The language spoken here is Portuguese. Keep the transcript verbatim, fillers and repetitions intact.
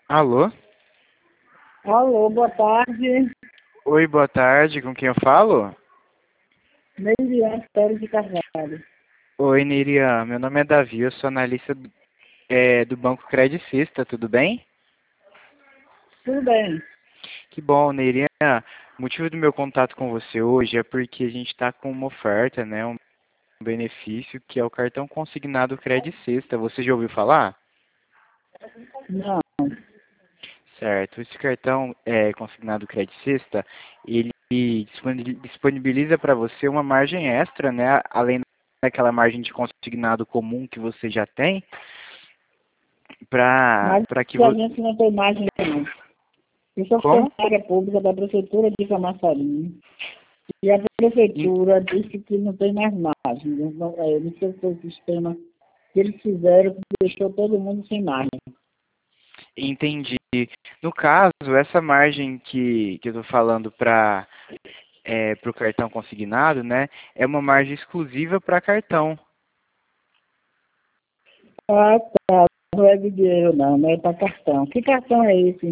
Alô? Alô, boa tarde. Oi, boa tarde, com quem eu falo? Neiliane Pérez de Carvalho. Oi, Nerian, meu nome é Davi, eu sou analista do, é, do Banco Credicista, tudo bem? Tudo bem. Que bom, Nerian. O motivo do meu contato com você hoje é porque a gente está com uma oferta, né, um benefício que é o cartão consignado Credicista. Você já ouviu falar? Não. Certo. Esse cartão é, consignado Credicista, ele disponibiliza para você uma margem extra, né, além daquela margem de consignado comum que você já tem, para Mas para que a você... gente não tem imagem não. Eu sou Como? funcionária pública da Prefeitura de Camaçari. E a En- Prefeitura disse que não tem mais margem. Eu não, é, eu não sei se foi o sistema que eles fizeram que deixou todo mundo sem margem. Entendi. No caso, essa margem que, que eu estou falando para é, o cartão consignado, né, é uma margem exclusiva para cartão. Ah, tá. Não é de dinheiro não, não é para cartão. Que cartão é esse?